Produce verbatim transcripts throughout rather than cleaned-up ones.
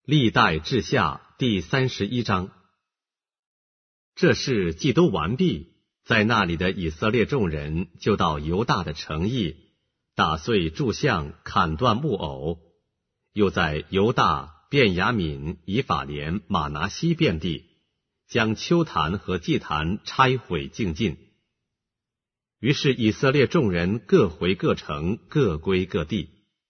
历代志下第三十一章。这事既都完毕，在那里的以色列众人就到犹大的城邑，打碎柱像，砍断木偶，又在犹大、便雅悯、以法莲、玛拿西遍地，将丘坛和祭坛拆毁净尽。于是以色列众人各回各城，各归各地。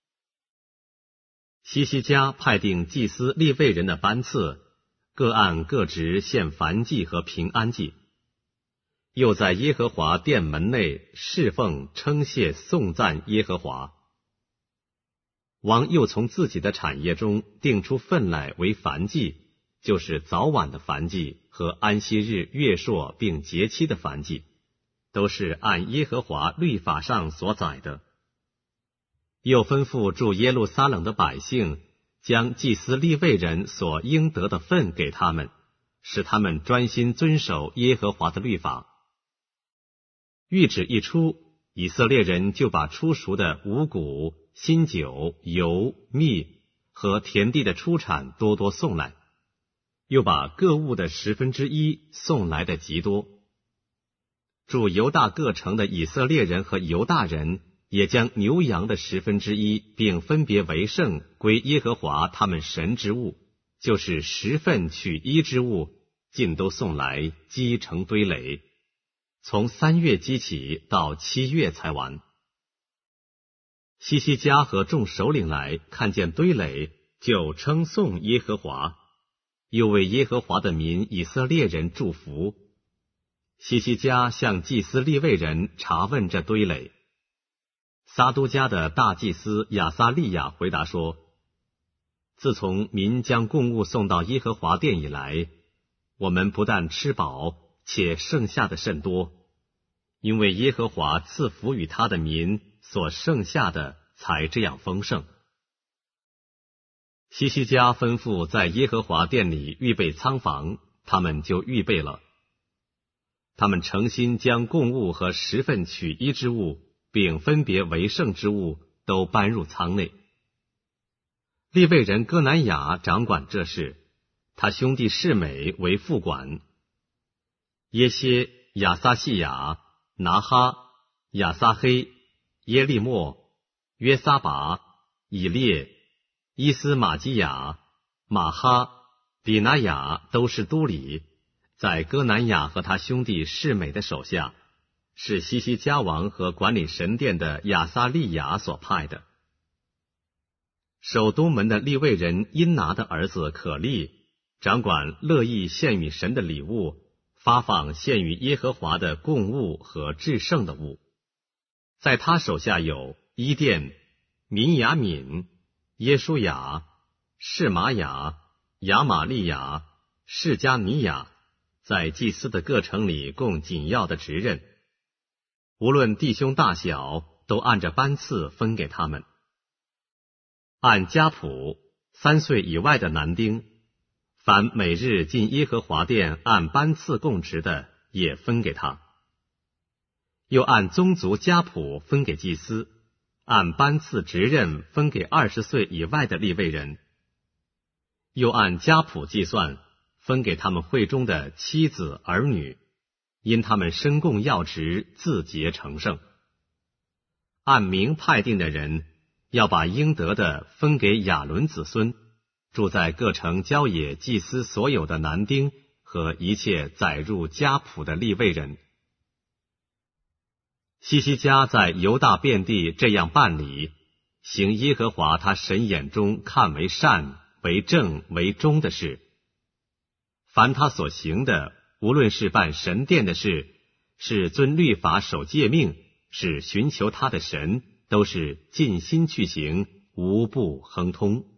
希西家派定祭司利未人的班次，各按各职献燔祭和平安祭，又在耶和华殿门内侍奉、称谢、颂赞耶和华。王又从自己的产业中定出分来为燔祭，就是早晚的燔祭和安息日、月朔并节期的燔祭，都是按耶和华律法上所载的。又吩咐住耶路撒冷的百姓，将祭司利未人所应得的分给他们，使他们专心遵守耶和华的律法。谕旨一出，以色列人就把初熟的五谷、新酒、油、蜜和田地的出产多多送来，又把各物的十分之一送来的极多。住犹大各城的以色列人和犹大人也将牛羊的十分之一，并分别为圣，归耶和华他们神之物，就是十份取一之物，尽都送来，积成堆垒，从三月积起，到七月才完。希西家和众首领来，看见堆垒，就称颂耶和华，又为耶和华的民以色列人祝福。希西家向祭司利未人查问这堆垒。撒都家的大祭司亚撒利亚回答说：自从民将供物送到耶和华殿以来，我们不但吃饱，且剩下的甚多，因为耶和华赐福与他的民，所剩下的才这样丰盛。希西家吩咐在耶和华殿里预备仓房，他们就预备了。他们诚心将供物和十份取一之物，并分别为圣之物都搬入仓内。利未人哥南雅掌管这事，他兄弟示每为副管。耶歇、亚撒细雅、拿哈、亚撒黑、耶利莫、约撒拔、以列、伊斯玛基雅、马哈、比拿雅都是都里，在哥南雅和他兄弟示每的手下，是希西家王和管理神殿的亚撒利雅所派的。守东门的利未人因拿的儿子可利，掌管乐意献与神的礼物，发放献与耶和华的供物和至圣的物。在他手下有伊甸、民雅敏、耶书雅、示玛雅、亚玛利亚、示加尼亚，在祭司的各城里供紧要的职任。无论弟兄大小，都按着班次分给他们。按家谱，三岁以外的男丁，凡每日进耶和华殿按班次供职的，也分给他。又按宗族家谱分给祭司，按班次职任分给二十岁以外的利未人。又按家谱计算，分给他们会中的妻子儿女，因他们申供要职，自洁成圣。按名派定的人，要把应得的分给亚伦子孙，住在各城郊野祭司所有的男丁和一切载入家谱的利未人。希西家在犹大遍地这样办理，行耶和华他神眼中看为善、为正、为忠的事。凡他所行的，无论是办神殿的事，是遵律法守诫命，是寻求他的神，都是尽心去行，无不亨通。